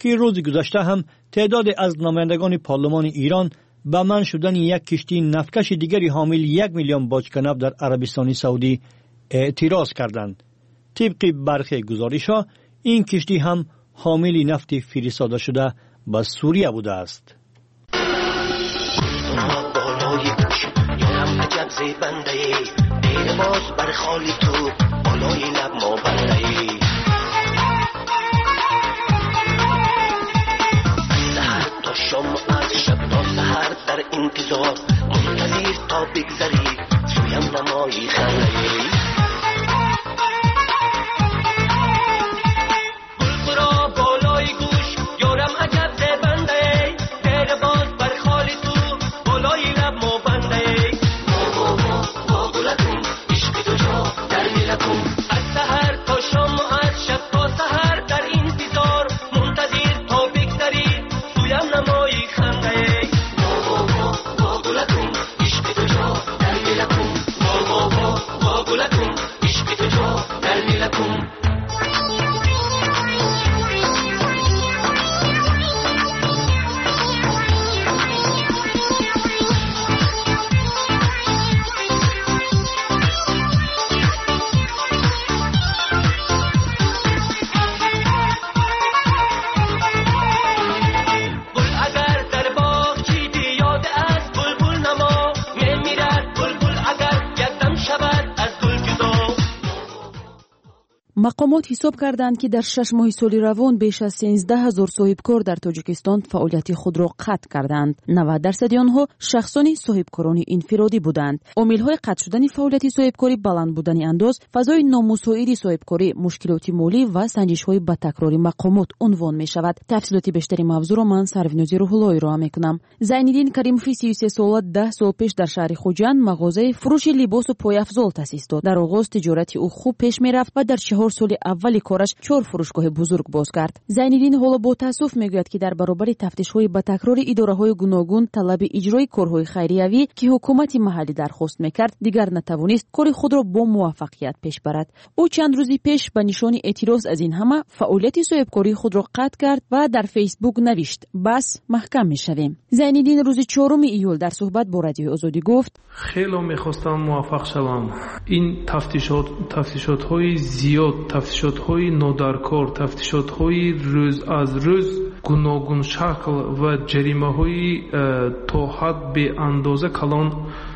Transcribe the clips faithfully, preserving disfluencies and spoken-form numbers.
روز گذشته هم تعداد از نمایندگان پارلمان ایران به منع شدن یک کشتی نفتکش دیگری حامل یک میلیون باجک نفت در عربستان سعودی اعتراض کردند. طبق برخی گزارش‌ها این کشتی هم حامل نفت فرستاده شده به سوریه بوده است. در انتظار منتظر تا بگذری سویم نمایی خنده بلبرا بالای گوش یارم عجب زبنده دیر باز بر خالی تو بالای لب ما بنده با با با با گلکم عشق تو جا در میلکم از سحر تا شام و از شب تا سحر در انتظار منتظر تا بگذری سویم نمایی خنده مقامات حساب کردند که در شش ماه سال روان بیش از سیزده هزار صاحبکار در تاجیکستان فعالیت خود را قطع کردند. نود درصد آنها شخصان صاحبکاران انفرادی بودند. عامل‌های قطع شدن فعالیت صاحبکاری بلند بودن انداز، فضای نامساعد صاحبکاری، مشکلات مالی و سنجش‌های با تکرار مقامات عنوان می‌شود. تفصیلات بیشتری موضوع را من سرویناز روح‌اللهی را می‌کنم. زینالدین کریموفی سی و سه ساله ده سال پیش در شهر خوجند مغازه فروش لباس و پایافزال تأسیس داد. در آغاز تجارت او خوب پیش می‌رفت و در چهار سال اولی کارش چهار فروشگاه بزرگ باز کرد. زینالدین حالا با تأسف میگوید که در برابر تفتیش‌های با تکرار اداره‌های گوناگون طلب اجرای کارهای خیریوی که حکومت محلی درخواست میکرد دیگر نتوانست کار خود را با موفقیت پیش برد. او چند روزی پیش به نشان اعتراض از این همه فعالیت صاحبکاری خود را قطع کرد و در فیسبوک نوشت بس محکم میشویم. زینالدین روز چهارم ایول در صحبت با رادیو آزادی گفت خیلی میخواستم موفق شوم. این تفتیشات تفتیشات‌های زیاد، تفتیشات‌های نادرکار، تفتیشات‌های روز از روز گوناگون شکل و جریمه‌های تا حد به اندازه کلان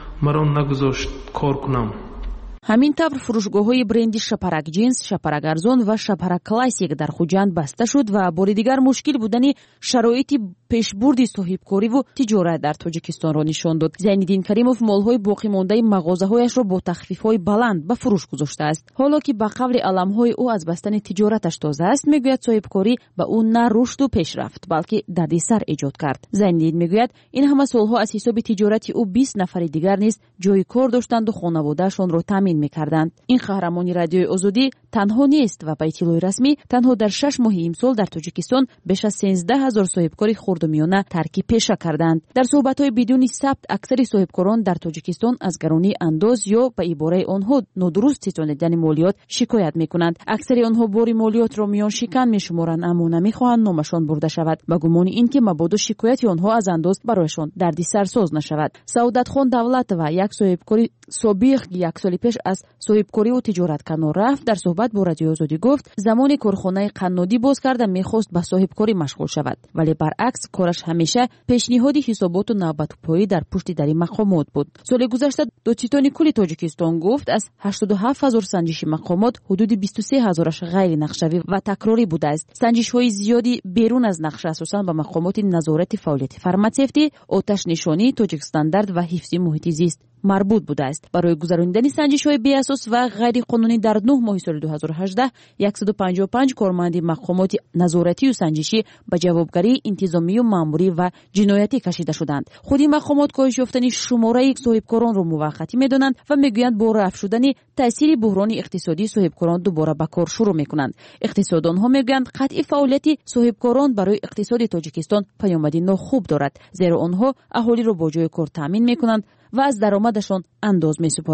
مرا نگذاشت کار کنم. همین طور فروشگاه‌های برند شپرک جنس، شپرک ارزان و شپرک کلاسیک در خوجند بسته شد و بار دیگر مشکل بودن شرایط پیشبرد صاحبکاری و تجارت در تاجیکستان را نشان داد. زینالدین کریموف مال‌های باقی مانده مغازه‌هایش را با تخفیف‌های بلند به فروش گذاشته است. حالا که با قول علم‌های او از بستن تجارتش تازه است، میگوید صاحبکاری به او نه رشد و پیشرفت بلکه دردسر ایجاد کرد. زینالدین میگوید این همه سالها از حساب تجارت او بیست نفر دیگر نیز جای کار داشتند و خانواده‌شان را تامین می‌کردند. این قهرمانی رادیو آزادی تنها نیست و به اطلاع رسمی تنها در شش ماه امسال در تاجیکستان بیش از سیزده هزار صاحبکاری خرد و میانه ترک پیشه کردند. در صحبت‌های بدون ثبت اکثر صاحبکاران در تاجیکستان از گرانی انداز یا به عباره آنها نادرست ستانیدن مالیات شکایت می‌کنند. اکثر آنها بار مالیات را میان شکن می‌شمارند اما نمی‌خواهند نامشان برده شود به گمان اینکه مبادا شکایت آنها از انداز برایشان دردسر ساز نشود. سعادت خان دولت و یک صاحبکاری سابق یک سال پیش از صاحبکاری و تجارت کنار رفت. در صحبت با رادیو آزادی گفت زمانی کارخانه قنادی باز کرده میخواست به صاحبکاری مشغول شود ولی برعکس کارش همیشه پیشنهاد حسابات و نوبت‌پایی در پشت در مقامات بود. سال گذشته دادستان کل تاجیکستان گفت از هشتاد و هفت هزار سنجش مقامات حدود بیست و سه هزارش غیر نقشه‌ای و تکراری بوده است. سنجش‌های زیادی بیرون از نقشه اساساً به مقامات نظارت فعالیت فرماسفتی، آتش نشانی، تاجیک استاندارد و حفظ محیط زیست مربوط بوده است. برای گذراندن سنجش‌های بی اساس و غیر قانونی در نه ماه سال دو هزار و هجده صد و پنجاه و پنج کارمند مقامات نظارتی و سنجشی به جوابگری انتظامی و ماموری و جنایتی کشیده شدند. خودی مقامات کاهش یافتن شماره یک صاحبکاران را موقتی می‌دانند و می‌گویند با رفع شدن تاثیر بحران اقتصادی صاحبکاران دوباره به کار شروع می‌کنند. اقتصاددان‌ها می‌گویند قطع فعالیت صاحبکاران برای اقتصاد تاجیکستان پیامدی ناخوب دارد، زیرا آنها اهالی را با جای کار تامین می‌کنند و از درآمدشان انداز می‌سپارند.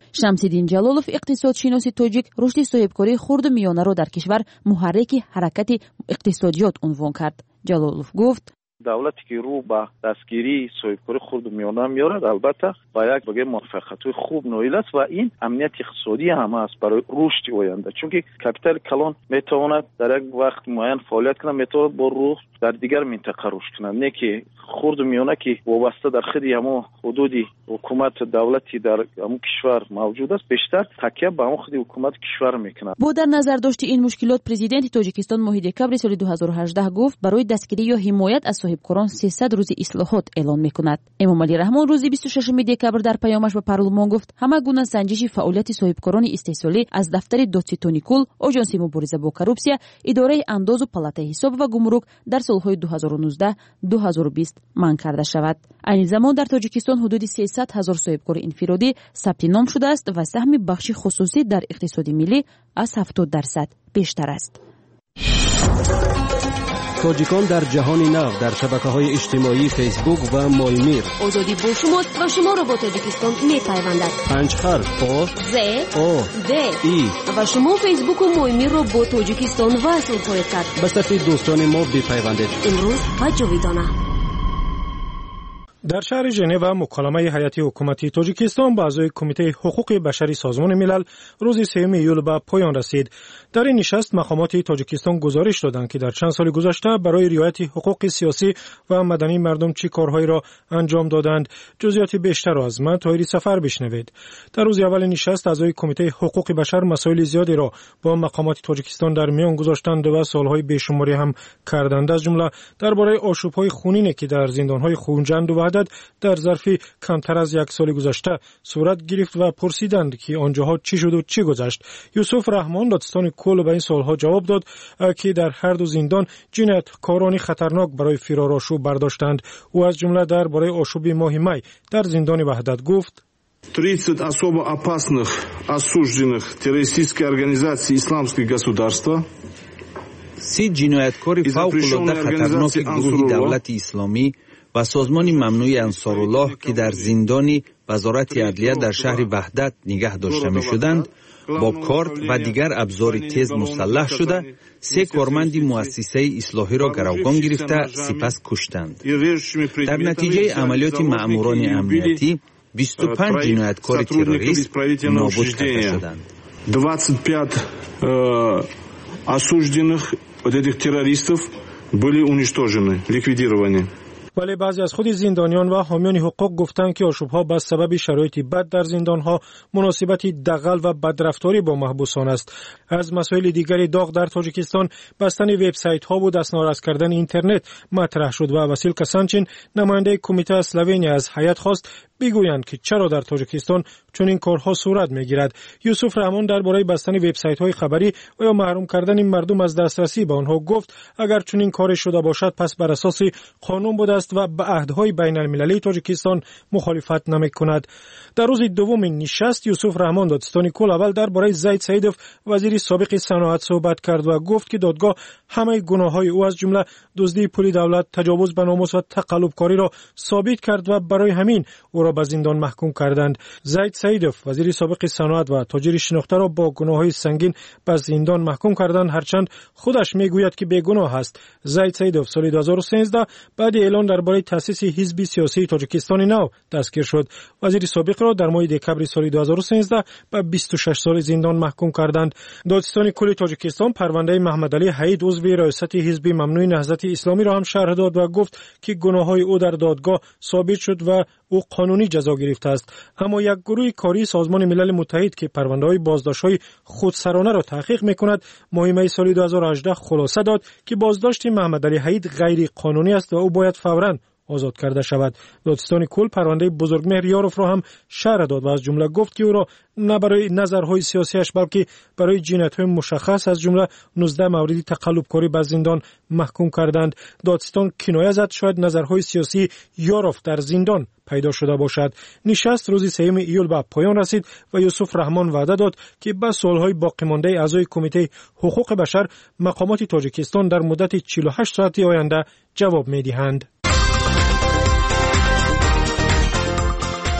شمس‌الدین جلالوف اقتصادشناس تاجیک رشد صاحبکاری خرد و میانه را در کشور محرک حرکت اقتصادیات عنوان کرد. جلالوف گفت دولتی که رو به دستگیری صاحبکاری خرد و میانه میارد البته با یک بگه موفقیت‌های خوب نایل است و این امنیت اقتصادی هم است برای رشد آینده، چون که کپیتال کلان میتواند در یک وقت معین فعالیت کنه، میتواند با رشد در دیگر منطقه رشد کنه، نه که خرد و میانه که وابسته در خود همو حدودی حکومت دولتی در همو کشور موجود است بیشتر تکیه به همو خود حکومت کشور میکنه. با در نظر داشت این مشکلات پرزیدنت تاجیکستان ماه دکامبر سال دو هزار و هجده گفت برای دستگیری یا حمایت از صاحبکاران سیصد روز اصلاحات اعلان میکند. امام علی رحمان روز بیست و ششم دکامبر در پیامش به پارلمان گفت همه گونه سنجش فعالیت صاحبکاران استحصالی از دفتر دادستانی کل، آژانس مبارزه با کورپسیا، اداره انداز و پالاتای حساب و گمرک در سالهای دو هزار و نوزده دو هزار و بیست منع کرده شود. این زمان در تاجیکستان حدود سیصد هزار صاحبکار انفرادی ثبت نام شده است و سهم بخش خصوصی در اقتصاد ملی از هفتاد درصد بیشتر است. تاجیکان در جهان نو در شبکه‌های اجتماعی فیسبوک و مایمیر. آزادی با شماست و شما را با تاجیکستان می‌پیوندد. پنج حرف آ ز آ د ای و شما فیسبوک و مایمیر را با تاجیکستان وصل خواهید کرد. به صفحه دوستان ما بپیوندید. امروز و جاویدانه. در شهر ژنو مکالمه هیئت حکومتی تاجیکستان با اعضای کمیته حقوق بشری سازمان ملل روز سوم ایول به پایان رسید. در این نشست مقامات تاجیکستان گزارش دادند که در چند سال گذشته برای رعایت حقوق سیاسی و مدنی مردم چه کارهایی را انجام دادند. جزئیات بیشتر را از من طاهری سفر بشنوید. در روز اول نشست اعضای کمیته حقوق بشر مسائل زیادی را با مقامات تاجیکستان در میان گذاشتند و سوالهای بیشماری هم کردند. از جمله درباره آشوب‌های خونینی که در زندان‌های خونجند و در ظرف کمتر از یک سال گذشته صورت گرفت و پرسیدند که آنجاها چی شد و چی گذشت. یوسف رحمان دادستان کل به این سوالها جواب داد که در هر до زندان جنایتکارانی خطرناک برای فرار آشوب برداشتند. او از جمله درباره آشوب ماه می در زندان وحدت گفت: тридцать особо опасных осужденных террористической организации исламское государство سی جنایتکار فوق‌العاده خطرناک گروه دولت اسلامی و سازمان ممنوع انصارالله که در زندان وزارت عدلیه در شهر وحدت نگه داشته می شدند با کارت و دیگر ابزار تیز مسلح شده سه کارمند مؤسسه اصلاحی را گروگان گرفته سپس کشتند. در نتیجه عملیات مأموران امنیتی بیست و پنج جنایتکار تروریست نابود کرده شدند. двадцать пять осужденных от этих террористов были уничтожены, ликвидированы. ولی بعضی از خود زندانیان و حامیان حقوق گفتند که آشوب‌ها به سبب شرایط بد در زندان‌ها، مناسبت دغل و بدرفتاری با محبوسان است. از مسائل دیگری داغ در تاجیکستان بستن وبسایت‌ها و دستناراض کردن اینترنت مطرح شد و واسیل کسانچین نماینده کمیته اسلوینی از هیئت خواست بگویند که چرا در تاجیکستان چنین کارها صورت می‌گیرد. یوسف رحمان درباره بستن وبسایت‌های خبری و یا محروم کردن مردم از دسترسی به آنها گفت اگر چنین کاری شده باشد پس بر اساس قانون بوده است و به عهدهای بین المللی تاجیکستان مخالفت نمی‌کند. در روز دوم نشست یوسف رحمان دادستانی کل اول درباره زید سیدوف وزیر سابق صنعت صحبت کرد و گفت که دادگاه همه گناه‌های او از جمله دزدی پول دولت، تجاوز به ناموس و تقلبکاری را ثابت کرد و برای همین او را به زندان محکوم کردند. زید سیدوف وزیر سابق صنعت و تاجر شناخته را با گناه‌های سنگین به زندان محکوم کردند، هرچند خودش میگوید که بیگناه است. زید سیدوف سال دو هزار و سیزده بعد اعلان درباره تأسیس حزب سیاسی تاجیکستان نو دستگیر شد. وزیر سابق را در ماه دکامبر سال دو هزار و سیزده به بیست و شش سال زندان محکوم کردند. دادستان کل تاجیکستان پرونده محمد علی حید عضو ریاست حزب ممنوع نهضت اسلامی را هم شرح داد و گفت که گناه‌های او در دادگاه ثابت شد و او قانونی جزا گرفته است. اما یک گروه کاری سازمان ملل متحد که پرونده‌های بازداشت‌های خودسرانه را تحقیق می‌کند ماه سال دو هزار و هجده خلاصه داد که بازداشت محمد علی حید غیر قانونی است و او باید فوراً آزاد کرده شود. دادستان کل پرونده بزرگمهر یاروف را هم شرح داد و از جمله گفت که او را نه برای نظرهای سیاسیش بلکه برای جنایت‌های مشخص از جمله نوزده مورد تقلبکاری به زندان محکوم کردند. دادستان کنایه زد شاید نظرهای سیاسی یاروف در زندان پیدا شده باشد. نشست روز سوم ایول به پایان رسید و یوسف رحمان وعده داد که به سوالهای باقی مانده اعضای کمیته حقوق بشر مقامات تاجیکستان در مدت چهل و هشت ساعت آینده جواب می‌دهند.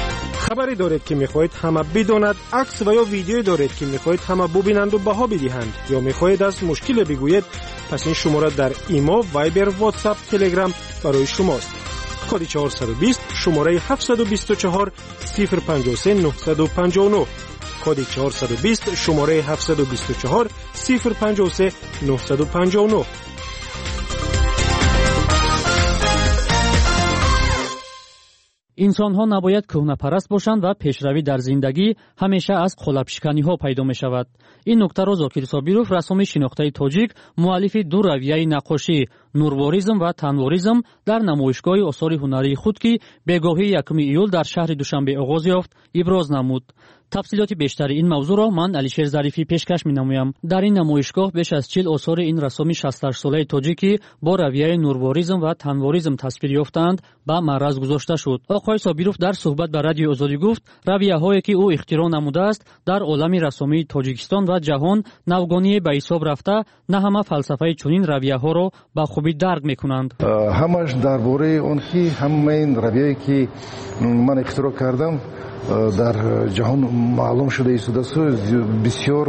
خبری دارید که میخواهید همه بداند، عکس و یا ویدیویی دارید که میخواهید همه ببینند و بها بدهند، یا میخواهید از مشکل بگویید، پس این شماره در ایما، وایبر، واتساپ، تلگرام برای شماست. کد چهارصد و بیست شماره هفتصد و بیست و چهار صفر پنجاه و سه نهصد و پنجاه و نه. کد چهارصد و بیست شماره هفتصد و بیست و چهار صفر پنجاه و سه نهصد و پنجاه و نه. انسان‌ها نباید کهنه‌پرست باشند و پیشروی در زندگی همیشه از قلب‌شکنی‌ها پیدا می‌شود. این نکته را زاکر صابیرов رسام شناخته تاجیک مؤلف دو رویه نقاشی نورواریزم و تنواریزم در نمایشگاه آثار هنری خود که بگاهی یکم ایول در شهر دوشنبه آغاز یافت ابراز نمود. تفصیلات بیشتر این موضوع را من علیشیر ظریفی پیشکش می‌نمایم. در این نمایشگاه بیش از چهل آثار این رسام شصت و هشت ساله تاجیکی با رویه نورواریزم و تنواریزم تصویر یافتند به معرض گذاشته شد. آقای صابیرов در صحبت با رادیو آزادی گفت رویه‌هایی که او اختراع نموده است در عالم رسامی تاجیکستان و جهان نوگانی به حساب رفته، نه همه فلسفه چنین رویه‌ها را به خوبی درک می‌کنند. همش درباره اون که همین رویه‌ای که من اختراع کردم در جهان معلوم شده است و بسیار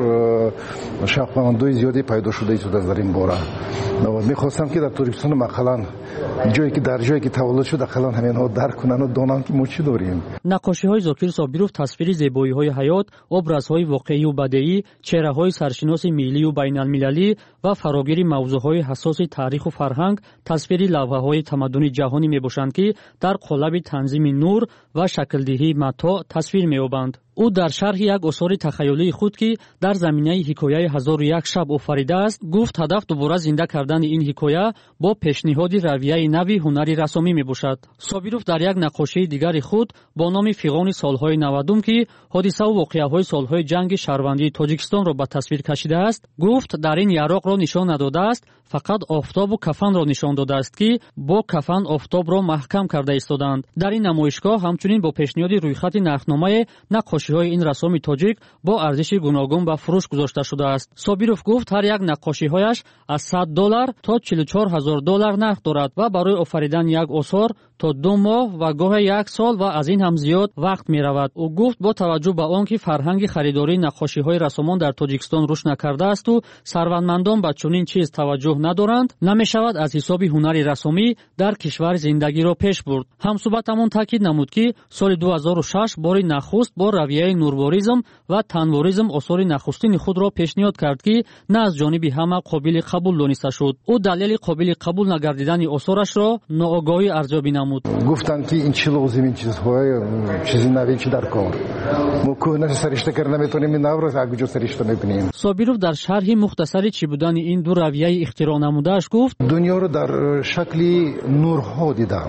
شاخه‌های زیادی پیدا شده است در این باره. می‌خواستم که در تاجیکستان مثلا جایی که در جایی که تولد شده خلان همین ها درک کنن و دانن که ما چی داریم. نقاشی‌های زاکر صابیرов تصویر زیبایی‌های حیات، ابرازهای واقعی و بدیعی، چهره‌های سرشناس ملی و بین‌المللی و فراگیر موضوع‌های حساس تاریخ و فرهنگ، تصویر لوحه‌های تمدن جهانی میباشند که در قالب تنظیم نور و شکل‌دهی متاع تصویر می‌یابند. او در شرح یک اثر تخیلی خود که در زمینه حکایه هزار و یک شب آفریده است گفت هدف دوباره زنده کردن این حکایه با پیشنهاد رویه نوی هنری رسامی میباشد. صابیرов در یک نقاشی دیگر خود با نام فیغان سالهای نودم که حادثه و واقعه‌های سالهای جنگ شهروندی تاجیکستان را به تصویر کشیده است گفت در این یراق را نشان نداده است، فقط آفتاب و کفن را نشان داده است که با کفن آفتاب را محکم کرده ایستادند. در این نمایشگاه همچنین با پیشنهاد رویخط نقشنامه نقاشی‌های این رسام تاجیک با ارزش گوناگون به فروش گذاشته شده است. صابیرов گفت هر یک نقاشی‌هایش از صد دلار تا چهل و چهار هزار دلار نرخ دارد و برای آفریدن یک اثر تا دو ماه و گاه یک سال و از این هم زیاد وقت می رود. او گفت با توجه به آنکه فرهنگ خریداری نقاشی‌های رسامان در تاجیکستان رشد نکرده است و ثروتمندان به چنین چیز توجه ندارند، نمی شود از حساب هنری رسامی در کشور زندگی را پیش برد. همصحبتمان تاکید نمود که سال دو هزار و شش باری نخست با رویه نورواریزم و تنواریزم آثار نخستین خود را پیشنهاد کرد که نه از جانب همه قابل قبول دانسته شد. او دلیل قابل قبول نگردیدن آثارش را ناآگاهی ارزیابی نمود. گفتند که این چی لازم این چیزهای چیزی نوی چی در کار ما کهنه سرشته کردن نمیتونیم این نو را کجا سرشته میکنیم. صابیرов در شرح مختصری چی بودن این دو رویه اختراع نمودهش گفت دنیا رو در شکل نورها دیدم،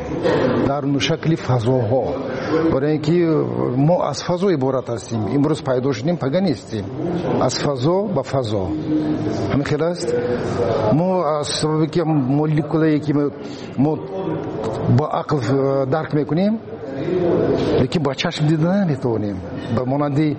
در شکل فضاها، برای اینکه ما از فضا عبارت هستیم. امروز پیدا شدیم پگه نیستیم، از فضا به فضا همین خیلی است. ما از سببی که مولکولی که ما با عقل درک میکنیم لیکن با چشم دیدن نمیتونیم، به مانند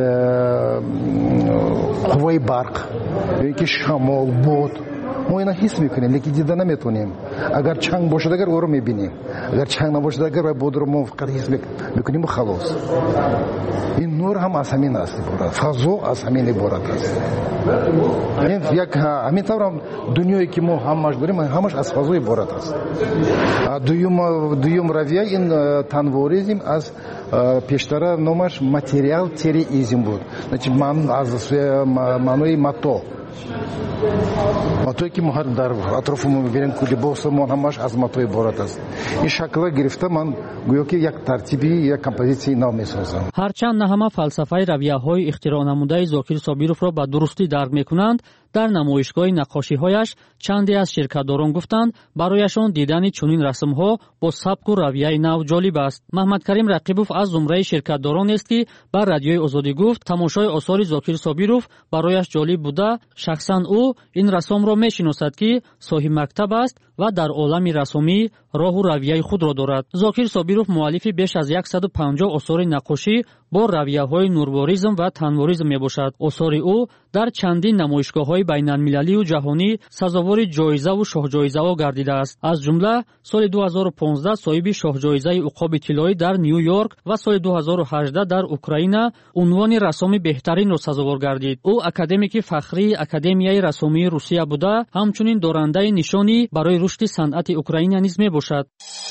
قوای برق یا اینکه شمال بود ما اینا حس میکنیم لیکن دیدن نمیتونیم. اگر چنگ باشد اگر او رو میبینیم، اگر چنگ نباشد اگر بود رو ما فقط حس میکنیم و خلاص. این نور هم از همین است، فضا از همین عبارت است. این یک همین طور دنیایی که ما همش داریم همش از فضا عبارت است. دویم دویم رویه این تنواریزم از پیشتر نامش ماتریال تریزم بود. значит من از معنای متو ماتوی که ما در اطرافمون می‌بینیم که لباسمون همش از ماتو عبارت است. این شکل گرفته من گویا که یک ترتیبی یک کمپوزیسی نام می‌سازم. هرچند نه همه فلسفه رویه‌های اختراع نموده زاکر صابیرов را به درستی درک می‌کنند، در نمایشگاه نقاشی‌هایش چندی از شرکت‌داران گفتند برایشان دیدن چنین رسم‌ها با سبک و رویه نو جالب است. محمد کریم رقیبوف از زمره شرکت‌داران است که بر رادیوی آزادی گفت تماشای آثار زاکر صابیرов برایش جالب بوده. شخصاً او این رسام را می‌شناسد که صاحب مکتب است و در عالم رسامی راه و رویه خود را دارد. زاکر صابیرов مؤلف بیش از صد و پنجاه آثار نقاشی бо равияҳои нурворизм ва танворизм мебошад. осори ӯ дар чандин намоишгоҳҳои байналмилалию ҷаҳонӣ сазовори ҷоизаву шоҳҷоизаҳо гардидааст. аз ҷумла соли ду ҳазору понздаҳ соҳиби шоҳҷоизаи уқоби тиллоӣ дар ню йорк ва соли ду ҳазору ҳаждаҳ дар Украина унвони рассоми беҳтаринро сазовор гардид. ӯ академики фахрии Академияи рассомии Русия буда, ҳамчунин дорандаи нишони барои рушди санъати Украина низ мебошад.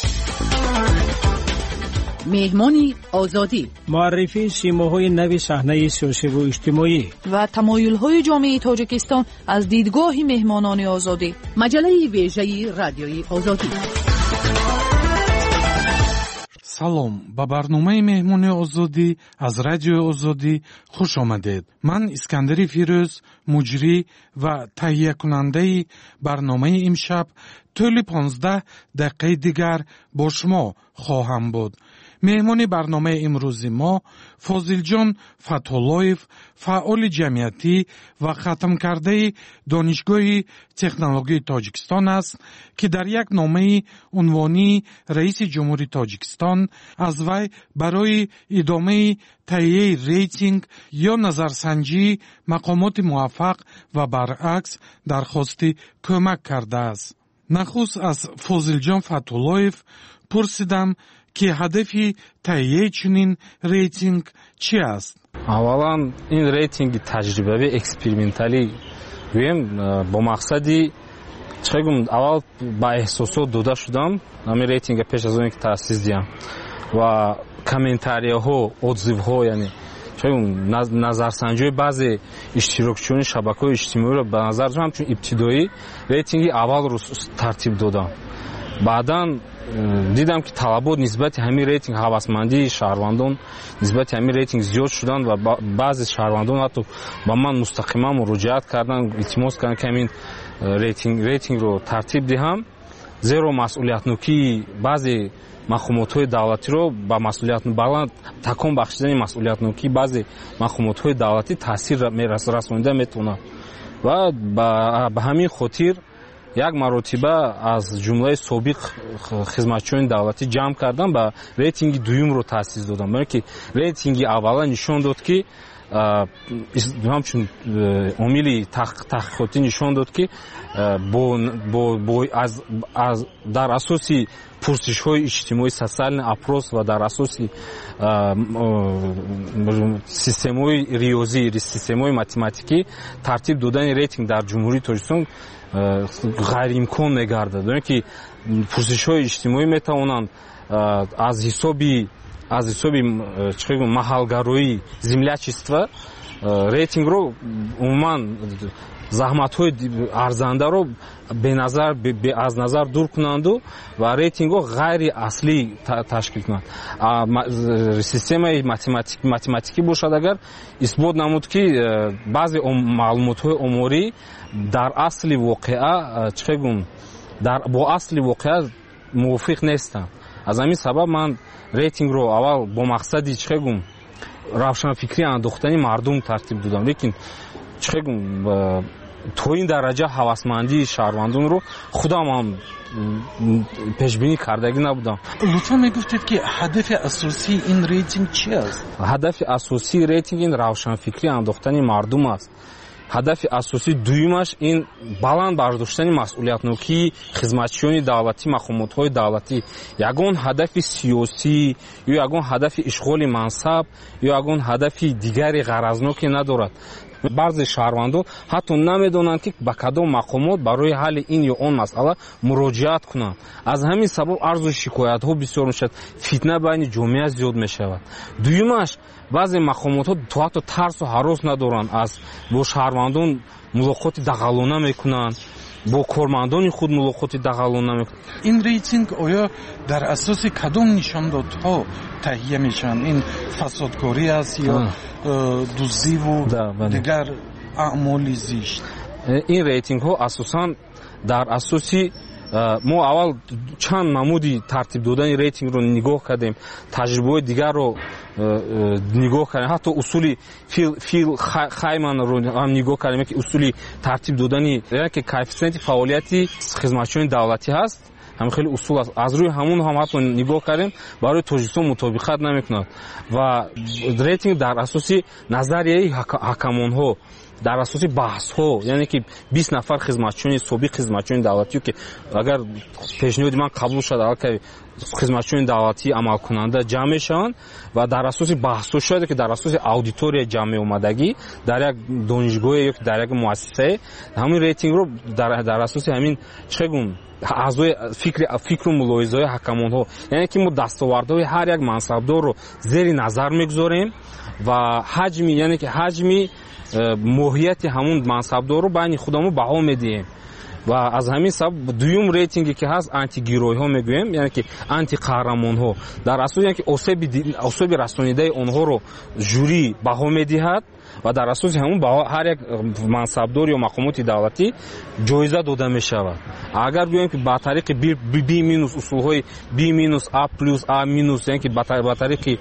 меҳмони озодӣ муаррифии симоҳои нави саҳнаи сиёсиву иҷтимоӣ ва тамоюлҳои ҷомеаи Тоҷикистон аз дидгоҳи меҳмонони озодӣ. маҷалаи вежаи радиои озодӣ. салом, ба барномаи меҳмони озодӣ аз радиои озодӣ хуш омадед. ман искандари фирӯз, муҷрӣ ва таҳиякунандаи барномаи имшаб тӯли понздаҳ дақиқаи дигар бо шумо хоҳам буд. меҳмони барномаи имрӯзи мо Фозилҷон Фатҳуллоев, фаъоли ҷамъиятӣ ва хатмкардаи Донишгоҳи технологияи Тоҷикистон аст, ки дар як номаи унвонии раиси ҷумҳури Тоҷикистон аз вай барои идомаи таҳияи рейтинг ё назарсанҷии мақомоти муваффақ ва баръакс дархости кӯмак кардааст. нахуст аз Фозилҷон Фатҳуллоев пурсидам ки ҳадафи таҳияи чунин рейтинг чӣ аст? аввалан ин рейтинги таҷрибавӣ эксперименталӣ гӯем бо мақсади чӣ гум аввал ба эҳсосот дода шудам ҳамин рейтинга пеш аз оне ки таъсис диҳам ва комментарияҳо отзивҳо яъне чӣ гум назарсанҷиҳои баъзе иштирокчиёни шабакаҳои иҷтимоиро ба назар дошам ҳамчун ибтидоӣ рейтинги аввалро тартиб додам. баъдан дидам ки талабот нисбати ҳамин рейтинг ҳавасмандии шаҳрвандон нисбати ҳамин рейтинг зиёд шуданд ва баъзе шаҳрвандон ҳатто ба ман мустақиман муроҷиат карданд, илтимос карданд ки ҳамин рейтинг рейтингро тартиб диҳам, зеро масъулиятнокии баъзе мақомотҳои давлатиро ба масъулият баланд такон бахшидани масъулиятнокии баъзе мақомотҳои давлатӣ таъсир расонида метавонад ва ба ҳамин хотир як маротиба аз ҷумлаи собиқ хизматчиёни давлатӣ ҷамъ кардам ба рейтинги дуюмро таъсис додам. барои ки рейтинги аввала нишон дод ки ҳамчун омили таҳқиқотӣ нишон дод ки дар асоси пурсишҳои иҷтимоӣ социальный опрос ва дар асоси системаҳои риёзӣ системаҳои математикӣ тартиб додани рейтинг дар ҷумҳурии Тоҷикистон ғайриимкон мегардад. барои ки пурсишҳои иҷтимоӣ метавонанд аз ҳисоби аз ҳисоби маҳалгароӣ землячества рейтингро умуман заҳматҳои арзандаро беназар аз назар дур кунанду ва рейтингҳо ғайри аслӣ ташкил кунанд. системаи математикӣ бошад агар исбот намуд ки баъзе маълумотҳои оморӣ дар асли воқеа чӣ гум бо асли воқеа мувофиқ нестанд. аз ҳамин сабаб ман рейтингро аввал бо мақсади чӣ гум равшанфикрӣ андохтани мардум тартиб додам, лекин чӣ гум то ин дараҷа ҳавасмандии шаҳрвандонро худам ҳам пешбинӣ кардагӣ набудам. лутфан мегуфтед ки ҳадафи асосии ин рейтинг чӣ аст? ҳадафи асосии рейтинг ин равшанфикрӣ андохтани мардум аст. ҳадафи асосии дуюмаш ин баланд бардоштани масъулиятнокии хизматчиёни давлатӣ, мақомотҳои давлатӣ. ягон ҳадафи сиёсӣ ё ягон ҳадафи ишғоли мансаб ё ягон ҳадафи дигари ғаразноке надорад. баъзе шаҳрвандон ҳатто намедонанд ки ба кадом мақомот барои ҳалли ин ё он масъала муроҷиат кунанд. аз ҳамин сабаб арзу шикоятҳо бисёр мешавад, фитна байни ҷомеа зиёд мешавад. дуюмаш баъзе мақомотҳо то ҳатто тарсу ҳарос надоранд, аз бо шаҳрвандон мулоқоти дағалона мекунанд, бо кормандони худ мулоқоти дағалона мекунанд. ин рейтинг оё дар асоси кадом нишондодҳо таҳия мешаванд? ин фасодкорӣ аст ё дуздиву дигар аъмоли зишт? ин рейтингҳо асосан дар асоси мо аввал чанд намуди тартиб додани рейтингро нигоҳ кардем, таҷрибаҳои дигарро нигоҳ кардем, ҳатто усули фил хайманро ҳам нигоҳ кардем ки усули тартиб додани ки коэффициенти фаъолияти хизматчиёни давлатӣ ҳаст. ҳам хеле усул аст. Аз рӯи ҳамун ҳам ҳатто нигоҳ кардем барои Тоҷикистон мутобиқат намекунад ва рейтинг дар асоси назарияи ҳакамонҳо, дар асоси баҳсҳо, яъне ки бист нафар хизматчони собиқ хизматчони давлатӣ ки агар пешниҳоди ман қабул шуд алки хизматчони давлатӣ амалкунанда ҷамъ мешаванд ва дар асоси баҳсҳо шояд ки дар асоси аудитория ҷамъ меомадагӣ дар як донишгоҳе ё дар як муассисае ҳамин рейтингро дар дар асоси ҳамин чӣ гум аъзои фикри фикру мулоҳизаҳои ҳакамонҳо, яъне ки мо дастовардҳои ҳар як мансабдорро зери назар мегузорем ва ҳаҷми яъне ки ҳаҷми моҳияти ҳамун мансабдорро байни худамон баҳо медиҳем ва аз ҳамин сабаб дуюм рейтинге ки ҳаст антигиройҳо мегӯем, яъне ки антиқаҳрамонҳо дар асоси яъне ки осеби осеби расонидаи онҳоро жюри баҳо медиҳад ва дар асоси ҳамун баҳо ҳар як мансабдор ё мақомоти давлатӣ ҷоиза дода мешавад. Агар гӯем ки ба тариқи би минус усулҳои би минус а плюс а минус, яъне ки ба тариқи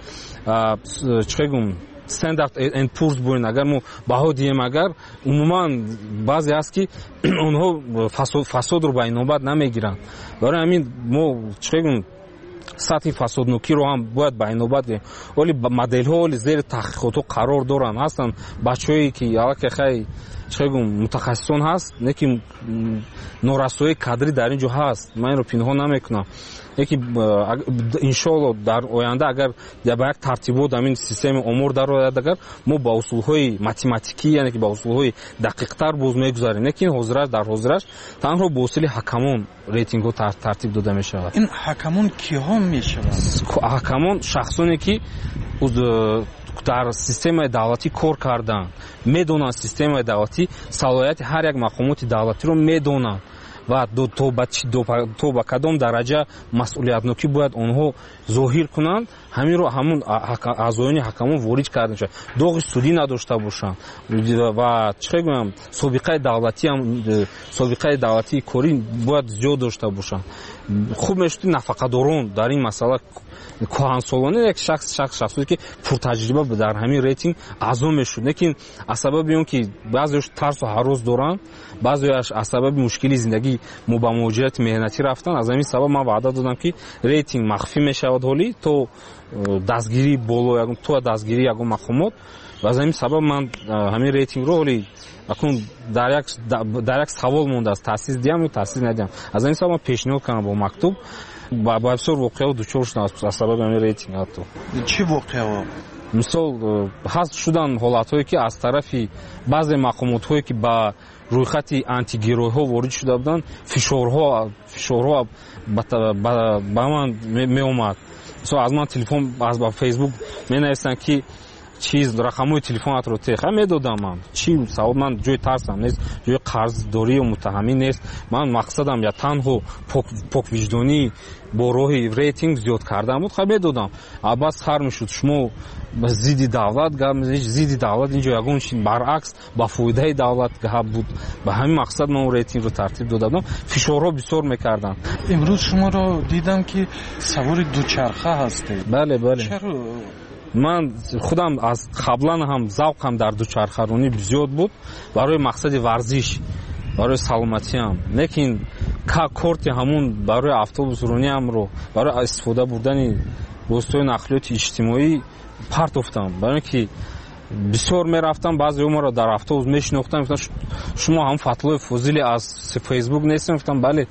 чӣ гум Standard and Poor's бӯрин агар мо баҳо диҳем, агар умуман баъзе аст ки онҳо фасодро ба инобат намегиранд. Барои ҳамин мо чӣ гум сатҳи фасоднокиро ҳам бояд ба инобат гирем. Оли моделҳо оли зери таҳқиқотҳо қарор доранд. Ҳастанд бачаҳое ки аллакай хай чӣ гум мутахассисон ҳаст, лекин норасоии кадри дар ин ҷо ҳаст. Ман инро пинҳон намекунам. Яки иншоалло дар оянда агар ба як тартибот ҳамин системаи омор дарояд, агар мо ба усулҳои математикӣ, яъне ки ба усулҳои дақиқтар боз мегузарем, лекин ҳозираш дар ҳозираш танҳо бо усули ҳакамон рейтингҳо тартиб дода мешавад. ин ҳакамон киҳо мешаванд? ҳакамон шахсоне ки дар системаи давлатӣ кор кардан, медонанд системаи давлатӣ салоҳияти ҳар як мақомоти давлатиро медонанд ва то ба кадом дараҷа масъулиятнокӣ бояд онҳо зоҳир кунанд, ҳаминро ҳамун аъзоёни ҳакамон ворид карда мешавад. доғи судӣ надошта бошанд ва чӣ гӯям собиқаи давлатӣ ҳам собиқаи давлатии корӣ бояд зиёд дошта бошанд. хуб мешуд нафақадорон дар ин масъала кӯҳансолона як шахс шахс шахсое ки пуртаҷриба дар ҳамин рейтинг аъзо мешуд, лекин аз сабаби он ки баъзеаш тарсу ҳарос доранд, баъзеаш аз сабаби мушкили зиндагӣ мо ба муоҷирати меҳнатӣ рафтанд, аз ҳамин сабаб ман ваъда додам ки рейтинг махфӣ мешавад ҳолӣ то дастгирии боло ягон то дастгирии ягон мақомот. ва аз ҳамин сабаб ман ҳамин рейтингро ҳолӣ акун дар як дар як савол мондааст, таъсис диҳам ё таъсис надиҳам. аз ҳамин сабаб ман пешниҳод кардам бо мактуб ба бисёр воқеаҳо дучор шудам аз сабаби ҳамин рейтинг. ҳатто чӣ воқеаҳо? мисол ҳаст шуданд ҳолатҳое ки аз тарафи баъзе мақомотҳое ки ба рӯйхати антигиройҳо ворид шуда буданд, фишорҳо фишорҳо ба ман меомад. мисол аз ман телефон аз ба фейсбук менависанд ки чиз рақамҳои телефонатро теха медодам. Ман чӣ савол, ман ҷои тарсам нест, ҷои қарздорӣ ё муттаҳамӣ нест. Ман мақсадам я танҳо поквиҷдонӣ бо роҳи рейтинг зиёд кардан буд, ха медодам. аббас хар мешуд шумо зидди давлат гап мезанед, зидди давлат инҷо ягон чи баръакс ба фоидаи давлат гап буд. ба ҳамин мақсад ман рейтингро тартиб дода будам. фишорҳо бисёр мекарданд. имрӯз шуморо дидам ки савори дучарха ҳастед. бале бале чаро? ман худам аз қаблан ҳам завқам дар дучархаронӣ зиёд буд барои мақсади варзиш, барои саломатиам, лекин корти ҳамун барои автобусрониамро барои истифода бурдани воситаҳои нақлиёти иҷтимоӣ партофтам. барои ки бисёр мерафтам, баъзеҳо маро дар автобус мешинохтанд, гуфтанд шумо ҳам Фатлои Фозили аз фейсбук нестем? гуфтам бале,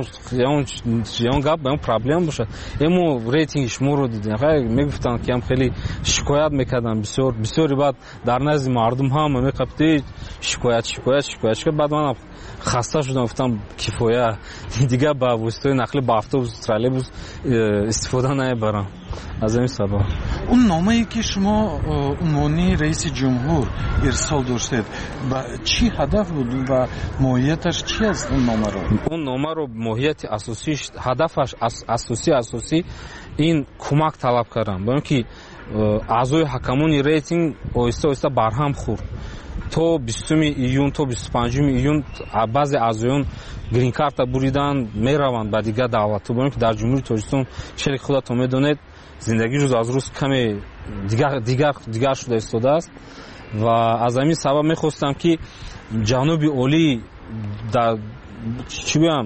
ягон гап ягон проблема бошад, эмо рейтинги шуморо дидем. мегуфтанд ки ҳам хеле шикоят мекарданд, бисёр бисёри баъд дар назди мардум ҳама меқабти шикоят шикоят шикоят шикоят. баъд манам хаста шудам, гуфтам кифоя, дигар ба воситаҳои нақлӣ ба автобус троллейбус истифода намебарам. аз ин сабаб он номае ки шумо унвони раиси ҷумҳур ирсол доштед ба чӣ ҳадаф буд ва моҳияташ чӣ аст? он номаро он номаро моҳияти асосиш ҳадафаш асосӣ асосӣ ин кӯмак талаб кардам, бо ин ки аъзои ҳакамони рейтинг оҳиста оҳиста барҳам хӯрд. то бистуми июн то бисту панҷуми июн баъзе аъзоён гринкарта буриданд, мераванд ба дигар давлатҳо, бо ин ки дар ҷумҳури Тоҷикистон чели худатон медонед зиндагӣ рӯз аз рӯз каме дигар дигар шуда истодааст ва аз ҳамин сабаб мехостам ки ҷаноби олӣ чӣ гӯям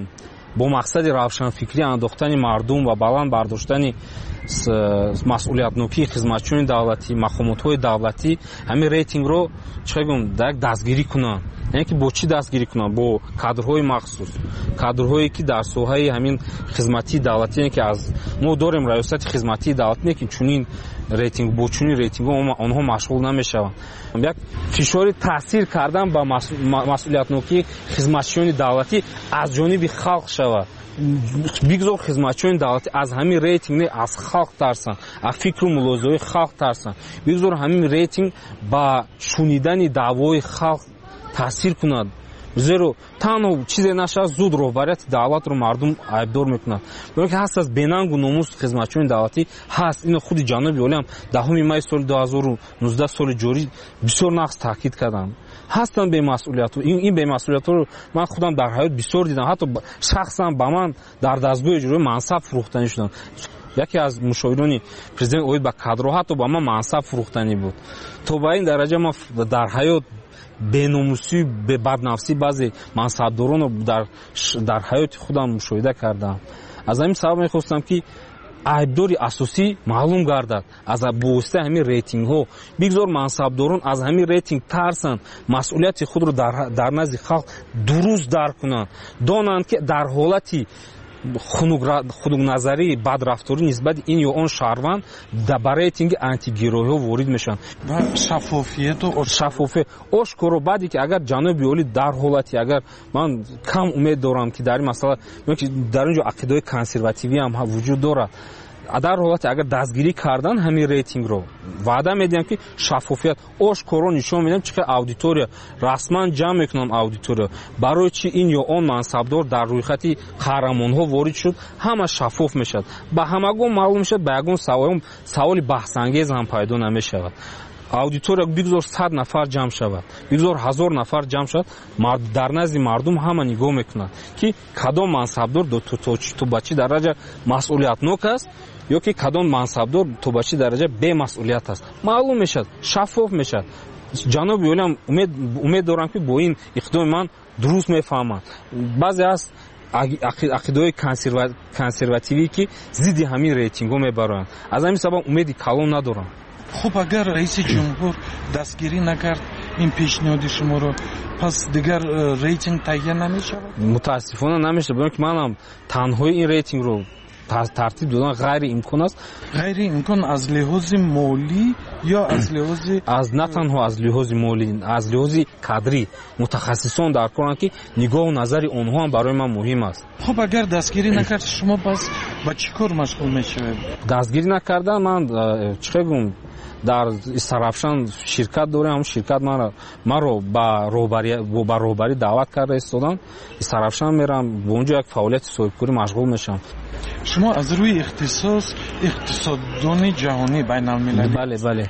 бо мақсади равшанфикрӣ андохтани мардум ва баланд бардоштани масъулиятнокии хизматчиёни давлатӣ, мақомотҳои давлатӣ ҳамин рейтингро чӣ гум дар дастгирӣ кунанд. яъне ки бо чӣ дастгирӣ кунанд? Бо кадрҳои махсус, кадрҳое ки дар соҳаи ҳамин хизматии давлатӣ, ки аз мо дорем раёсати хизматии давлатӣ, не ки чунин рейтинг бо чунин рейтингҳо онҳо машғул намешаванд. як фишори таъсир кардан ба масъулиятнокии хизматчиёни давлатӣ аз ҷониби халқ шавад. бигзор хизматчиёни давлатӣ аз ҳамин рейтинг не аз халқ тарсанд, аз фикру мулозаҳои халқ тарсанд. бигзор ҳамин рейтинг ба шунидани даъвои халқ таъсир кунад. зеро танҳо чизе нашавад, зуд роҳбарияти давлатро мардум айбдор мекунад. боки ҳаст аз бенангу номус хизматчиёни давлатӣ ҳаст. ино худи ҷаноби олиам даҳуми майи соли дуҳазору нуздаҳ соли ҷорӣ бисёр нағз таъкид карданд. ҳастанд бемасъулиятҳо. ин бемасъулиятҳоро ман худам дар ҳаёт бисёр дидам. ҳатто шахсан ба ман дар дастгоҳи иҷроӣ мансаб фурӯхтанӣ шуданд. яке аз мушовирони президент оид ба кадрҳо ҳатто ба ман мансаб фурӯхтанӣ буд. то ба ин дараҷа ман дар ҳаёт беномусӣ, баднафсӣ баъзе мансабдоронро дар дар ҳаёти худам мушоҳида кардам. аз ҳамин сабаб мехостам ки айбдори асосӣ маълум гардад аз бовоситаи ҳамин рейтингҳо. бигзор мансабдорон аз ҳамин рейтинг тарсанд, масъулияти худро дар назди халқ дуруст дарк кунанд, донанд ки дар ҳолати хунукназарӣ, бадрафторӣ нисбати ин ё он шаҳрванд ба рейтинги антигироиҳо ворид мешаванд. ва шаффофияту шаффофият ошкоро баъде ки агар ҷаноби олӣ дар ҳолати, агар ман кам умед дорам ки дар ин масъала, ки дар ин ҷо ақидаҳои консервативӣ ҳам вуҷуд дорад, дар ҳолати агар дастгирӣ кардан ҳамин рейтингро, ваъда медиҳам ки шаффофият ошкоро нишон медиҳам, чӣ қадр аудитория расман ҷамъ мекунам аудитория, барои чӣ ин ё он мансабдор дар рӯйхати қаҳрамонҳо ворид шуд, ҳама шаффоф мешавад. ба ҳамагон маълум мешавад, ба ягон саволи баҳсангез ҳам пайдо намешавад. аудитория бигзор сад нафар ҷамъ шавад, бигзор ҳазор нафар ҷамъ шавад, дар назди мардум ҳама нигоҳ мекунад ки кадом мансабдор то ба чӣ дараҷа масъулиятнок аст, ё ки кадом мансабдор то ба чӣ дараҷа бемасъулият аст. маълум мешавад, шаффоф мешавад. ҷаноби олиам умед дорам ки бо ин иқдоми ман дуруст мефаҳманд. баъзе аст ақидаҳои консервативӣ ки зидди ҳамин рейтингҳо мебароянд. аз ҳамин сабаб умеди калон надорам. хуб агар раиси ҷумҳур дастгирӣ накард ин пешниҳоди шуморо, пас дигар рейтинг таҳия намешавад? мутаассифона намешавад. манам танҳои ин рейтингро тартиб додан ғайриимкон аст. ғайриимкон аз лиҳози молӣ ё аз лиҳози аз на танҳо аз лиҳози молӣ, аз лиҳози кадрӣ мутахассисон дар коранд ки нигоҳу назари онҳо ҳам барои ман муҳим аст. хуб агар дастгирӣ накард, шумо пас ба чӣ кор машғул мешавед? дастгирӣ накардан ман чӣ гум дар Сарафшан ширкат дорем. ҳамун ширкат маро ба роҳбарӣ даъват карда истодан. Сарафшан мерам, ба онҷо як фаъолияти соҳибкорӣ машғул мешавам. шумо аз рӯи ихтисос иқтисоддони ҷаҳонӣ байналмилалӣ? бале бале.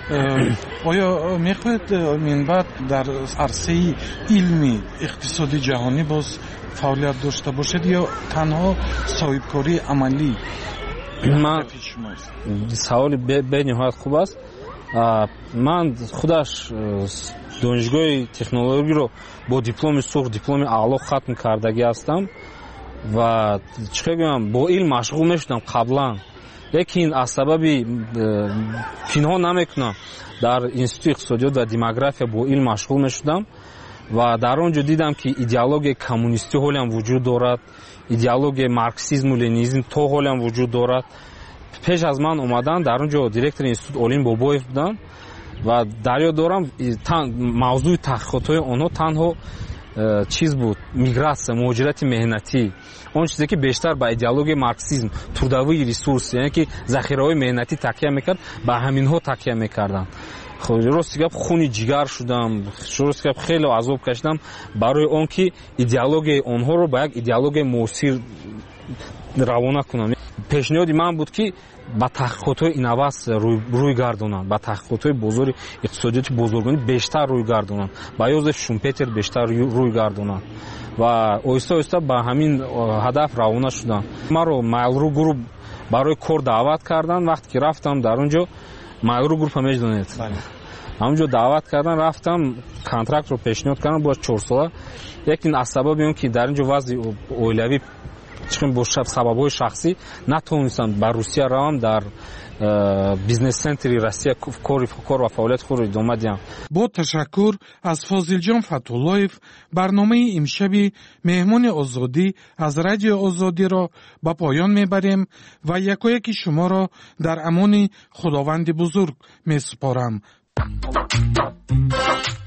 оё мехоҳед минбаъд дар арсаи илми иқтисоди ҷаҳонӣ боз фаъолият дошта бошед ё танҳо соҳибкории амалӣ? ман саволи бениҳоят хуб аст. ман худаш донишгоҳи технологиро бо дипломи сурх, дипломи аъло хатм кардагӣ ҳастам ва чӣ гӯям бо илм машғул мешудам қаблан, лекин аз сабаби пинҳон намекунам, дар институти иқтисодиёт ва демография бо илм машғул мешудам ва дар он ҷо дидам ки идеологияи коммунистӣ ҳолиам вуҷуд дорад, идеологияи марксизму ленинизм то ҳолиам вуҷуд дорад. пеш аз ман омадан дар он ҷо директори институт Олим Бобоев буданд ва дар ёд дорам мавзӯи таҳқиқотҳои онҳо танҳо чиз буд, миграция, муҳоҷирати меҳнатӣ, он чизе ки бештар ба идеологияи марксизм, трудовии ресурс, яъне ки захираҳои меҳнатӣ такя мекард, ба ҳаминҳо такя мекарданд. рости гап хуни ҷигар шудам, рости гап хеле азоб кашидам барои он ки идеологияи онҳоро ба як идеологияи муосир равона кунам. пешниҳоди ман буд ки ба таҳқиқотҳои инноватсия рӯй гардонам, ба таҳқиқотҳои бозори иқтисодиёти бозоргонӣ бештар рӯй гардонам, ба Йозеф Шумпетер бештар рӯй гардонам ва оҳиста оҳиста ба ҳамин ҳадаф равона шудам. маро Mail.ru групп барои кор даъват карданд. вақте ки рафтам дар он ҷо, Mail.ru группа медонед, همونجا دعوت کردن رفتم کانترکت رو پیشنهاد کردم با چهار ساله. لیکن از سبب اون که در اینجا وضع اولیوی چون با سبب‌های شخصی نتونستم بر روسیه روم در بیزنس سنتری روسیه کار کار و فعالیت خود ادامه دهم. با تشکر از فاضل فتولایف برنامه امشبی مهمان آزادی از رادیو آزادی را به پایان میبریم و یکایک شما را در امان خداوند بزرگ میسپارم.